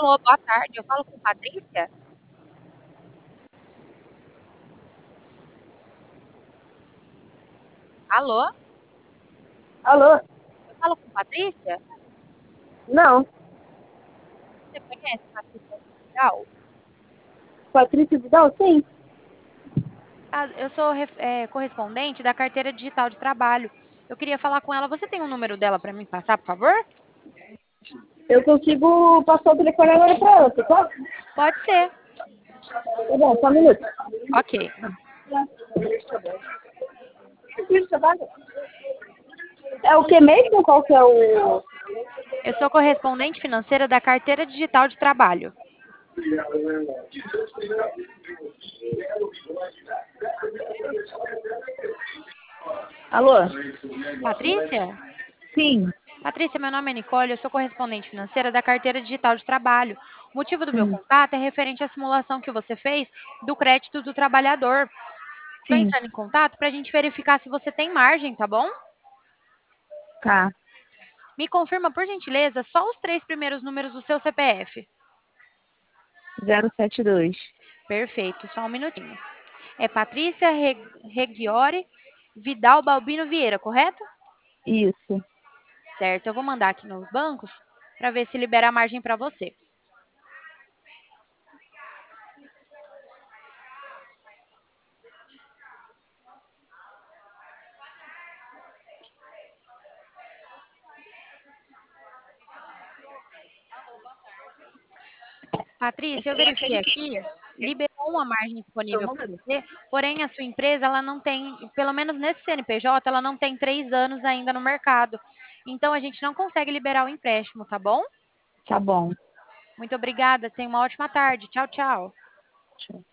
Alô, boa tarde. Eu falo com Patrícia? Alô? Alô? Eu falo com Patrícia? Não. Você conhece Patrícia Vidal? Patrícia Vidal? Sim. Eu sou correspondente da carteira digital de trabalho. Eu queria falar com ela. Você tem um número dela para me passar, por favor? Eu consigo passar o telefone agora pra ela, você pode? Pode ser. Tá bom, só um minuto. Ok. É o que mesmo? Qual que é o... Eu sou correspondente financeira da carteira digital de trabalho. Alô? Patrícia? Sim. Patrícia, meu nome é Nicole, eu sou correspondente financeira da carteira digital de trabalho. O motivo do meu contato é referente à simulação que você fez do crédito do trabalhador. Estou Sim. entrando em contato para a gente verificar se você tem margem, tá bom? Tá. Me confirma, por gentileza, só os 3 primeiros números do seu CPF. 072. Perfeito, só um minutinho. É Patrícia Regiori Vidal Balbino Vieira, correto? Isso. Certo, eu vou mandar aqui nos bancos para ver se libera a margem para você. Patrícia, eu verifiquei aqui, liberou uma margem disponível para você, porém a sua empresa, ela não tem, pelo menos nesse CNPJ, ela não tem 3 anos ainda no mercado. Então a gente não consegue liberar o empréstimo, tá bom? Tá bom. Muito obrigada, tenha uma ótima tarde. Tchau, tchau. Tchau.